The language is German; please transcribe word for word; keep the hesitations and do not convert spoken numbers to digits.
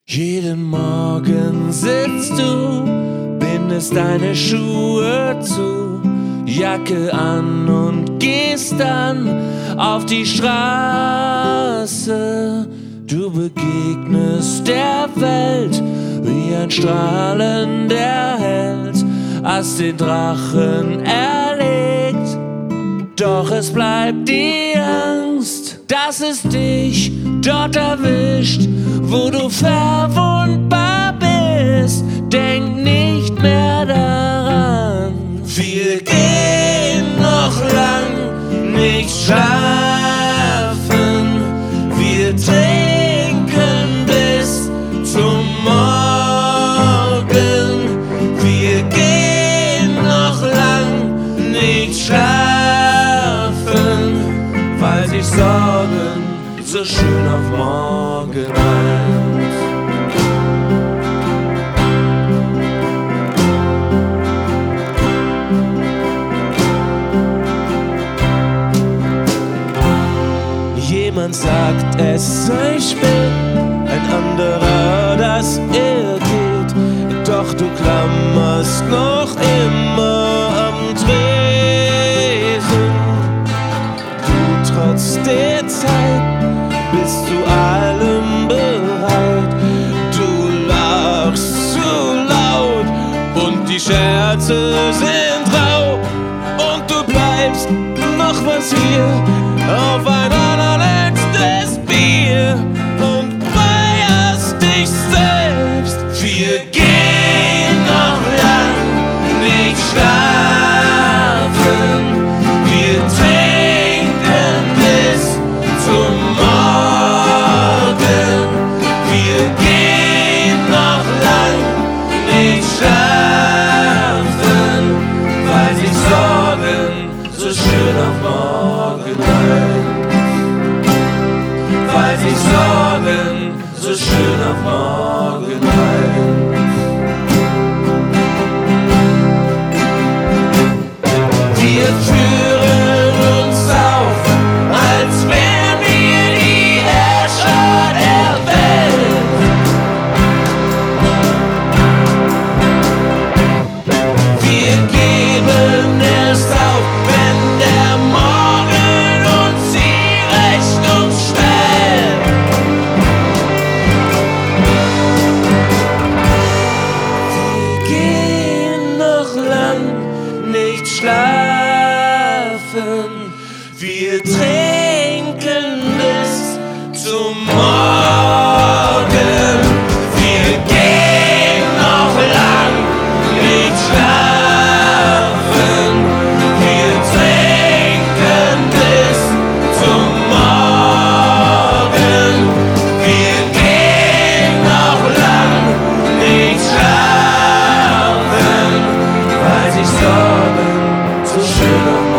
Jeden Morgen sitzt du, bindest deine Schuhe zu, Jacke an und gehst dann auf die Straße. Du begegnest der Welt wie ein strahlender Held, hast den Drachen erlegt, doch es bleibt die Angst, dass es dich dort erwischt, wo du verwundbar bist. Denk nicht mehr daran, wir gehen noch lang nicht schlafen, wir trinken bis zum Morgen, wir gehen noch lang nicht schlafen, weil sich Sorgen so schön auf morgen reimt. Jemand sagt, es sei spät, ein anderer, dass er geht, doch du klammerst noch immer am Tresen. Du trotz der Zeit bist zu allem bereit, du lachst zu laut und die Scherze sind rau und du bleibst noch was hier auf ein allerletztes Bier und feierst dich selbst. Wir gehen noch lang nicht schlafen, wir trinken bis zum Morgen, wir gehen noch lang nicht schlafen, weil sich Sorgen so schön auf morgen reimt, weil sich Sorgen so schön auf morgen reimt. Wir führen uns auf, als wären wir die Herrscher der Welt. Wir geben erst auf, wenn der Morgen uns die Rechnung stellt. Wir gehen noch lang nicht schlafen, wir trinken bis zum Morgen. Wir gehen noch lang nicht schlafen, wir trinken bis zum Morgen. Wir gehen noch lang nicht schlafen, weil sich Sorgen so schön auf